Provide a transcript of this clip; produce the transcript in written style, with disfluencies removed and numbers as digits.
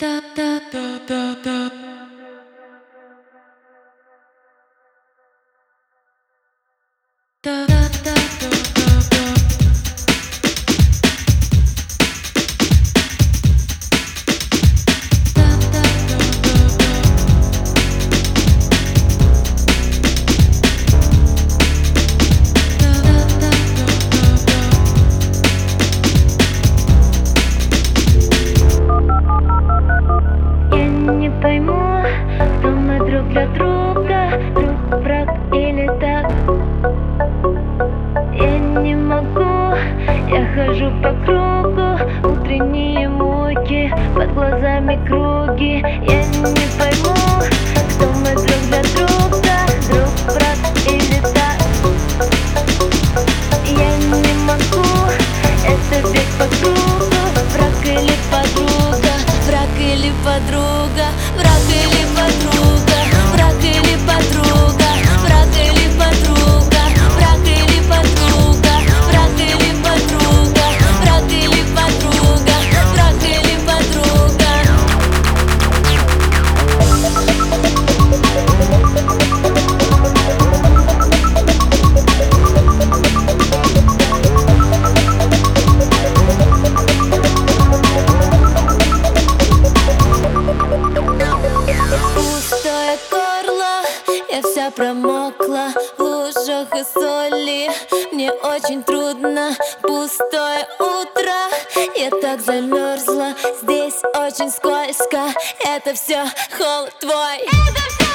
Не пойму, кто мы друг для друга, друг, враг или так. Я не могу, я хожу по кругу, утренние муки, под глазами круги. Я не пойму, кто мы друг для друга, друг, враг или так. Я не могу, это бег по кругу, враг или подруга, враг или подруга, враг или подруга, враг или подруга, враг или подруга, враг или подруга, враг или подруга, враг или подруга, враг или подруга. Пустое горло, я вся промокла в лужах и соли. Мне очень трудно, пустое утро, я так замерзла. Здесь очень скользко, это все холод твой. Это все